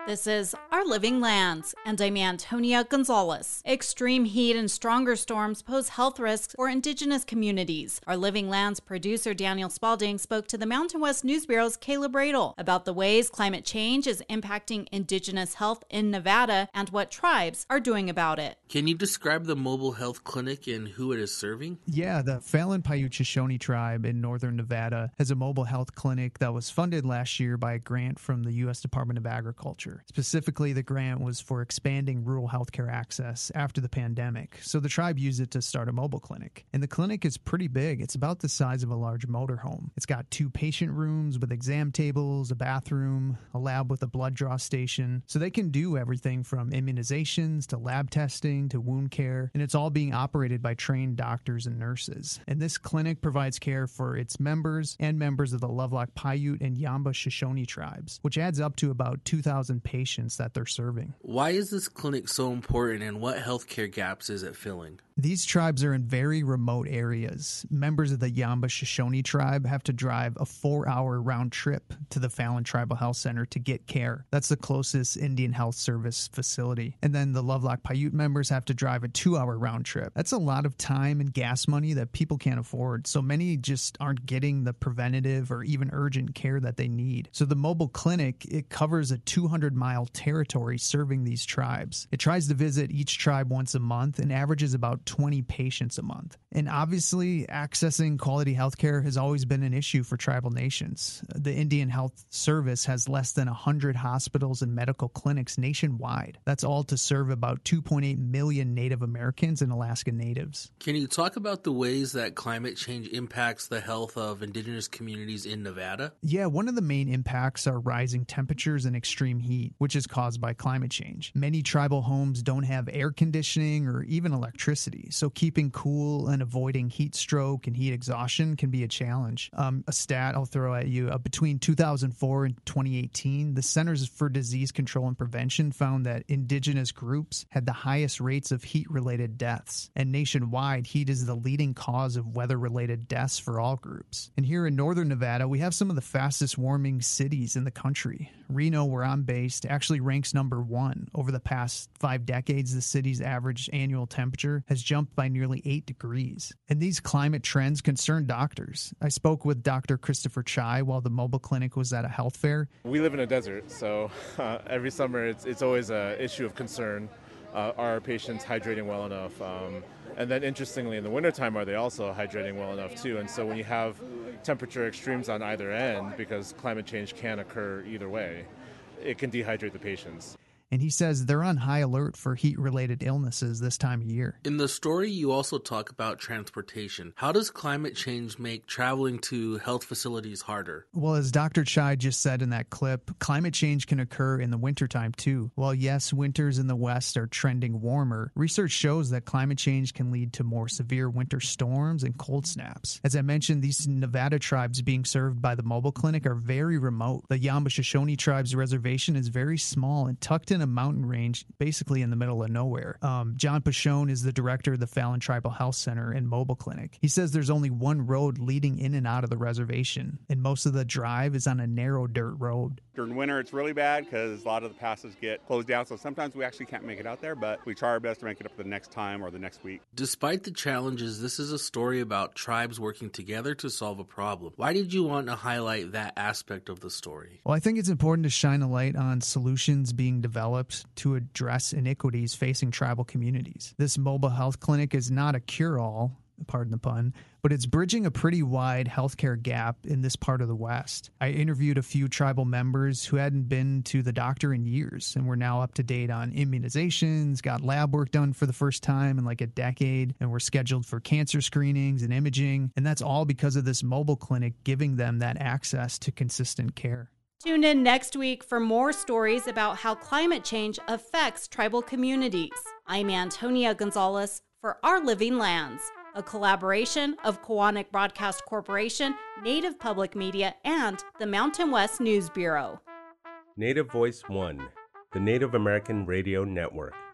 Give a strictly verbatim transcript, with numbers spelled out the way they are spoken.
This is Our Living Lands, and I'm Antonia Gonzalez. Extreme heat and stronger storms pose health risks for Indigenous communities. Our Living Lands producer Daniel Spalding spoke to the Mountain West News Bureau's Caleb Radel about the ways climate change is impacting Indigenous health in Nevada and what tribes are doing about it. Can you describe the mobile health clinic and who it is serving? Yeah, the Fallon Paiute Shoshone tribe in northern Nevada has a mobile health clinic that was funded last year by a grant from the U S Department of Agriculture. Specifically, the grant was for expanding rural healthcare access after the pandemic, so the tribe used it to start a mobile clinic. And the clinic is pretty big. It's about the size of a large motorhome. It's got two patient rooms with exam tables, a bathroom, a lab with a blood draw station, so they can do everything from immunizations to lab testing to wound care, and it's all being operated by trained doctors and nurses. And this clinic provides care for its members and members of the Lovelock Paiute and Yamba Shoshone tribes, which adds up to about two thousand patients that they're serving. Why is this clinic so important, and what healthcare gaps is it filling? These tribes are in very remote areas. Members of the Yamba Shoshone tribe have to drive a four-hour round trip to the Fallon Tribal Health Center to get care. That's the closest Indian Health Service facility. And then the Lovelock Paiute members have to drive a two-hour round trip. That's a lot of time and gas money that people can't afford. So many just aren't getting the preventative or even urgent care that they need. So the mobile clinic, it covers a two hundred mile territory serving these tribes. It tries to visit each tribe once a month and averages about twenty patients a month. And obviously, accessing quality healthcare has always been an issue for tribal nations. The Indian Health Service has less than one hundred hospitals and medical clinics nationwide. That's all to serve about two point eight million Native Americans and Alaska Natives. Can you talk about the ways that climate change impacts the health of Indigenous communities in Nevada? Yeah, one of the main impacts are rising temperatures and extreme heat, which is caused by climate change. Many tribal homes don't have air conditioning or even electricity, so keeping cool and avoiding heat stroke and heat exhaustion can be a challenge. Um, a stat I'll throw at you, uh, between two thousand four and twenty eighteen, the Centers for Disease Control and Prevention found that Indigenous groups had the highest rates of heat-related deaths, and nationwide, heat is the leading cause of weather-related deaths for all groups. And here in northern Nevada, we have some of the fastest warming cities in the country. Reno, where I'm based, actually ranks number one. Over the past five decades, the city's average annual temperature has jumped by nearly eight degrees. And these climate trends concern doctors. I spoke with Doctor Christopher Chai while the mobile clinic was at a health fair. We live in a desert, so uh, every summer it's, it's always an issue of concern. Uh, are our patients hydrating well enough? Um, and then interestingly, in the wintertime, are they also hydrating well enough too? And so when you have temperature extremes on either end, because climate change can occur either way, it can dehydrate the patients. And he says they're on high alert for heat-related illnesses this time of year. In the story, you also talk about transportation. How does climate change make traveling to health facilities harder? Well, as Doctor Chai just said in that clip, climate change can occur in the wintertime too. While yes, winters in the West are trending warmer, research shows that climate change can lead to more severe winter storms and cold snaps. As I mentioned, these Nevada tribes being served by the mobile clinic are very remote. The Yamba Shoshone tribe's reservation is very small and tucked in a mountain range, basically in the middle of nowhere. Um, John Pashone is the director of the Fallon Tribal Health Center and Mobile Clinic. He says there's only one road leading in and out of the reservation, and most of the drive is on a narrow dirt road. During winter, it's really bad because a lot of the passes get closed down, so sometimes we actually can't make it out there, but we try our best to make it up the next time or the next week. Despite the challenges, this is a story about tribes working together to solve a problem. Why did you want to highlight that aspect of the story? Well, I think it's important to shine a light on solutions being developed to address inequities facing tribal communities. This mobile health clinic is not a cure-all, pardon the pun, but it's bridging a pretty wide healthcare gap in this part of the West. I interviewed a few tribal members who hadn't been to the doctor in years and were now up to date on immunizations, got lab work done for the first time in like a decade, and were scheduled for cancer screenings and imaging. And that's all because of this mobile clinic giving them that access to consistent care. Tune in next week for more stories about how climate change affects tribal communities. I'm Antonia Gonzalez for Our Living Lands, a collaboration of Koahnic Broadcast Corporation, Native Public Media, and the Mountain West News Bureau. Native Voice One, the Native American Radio Network.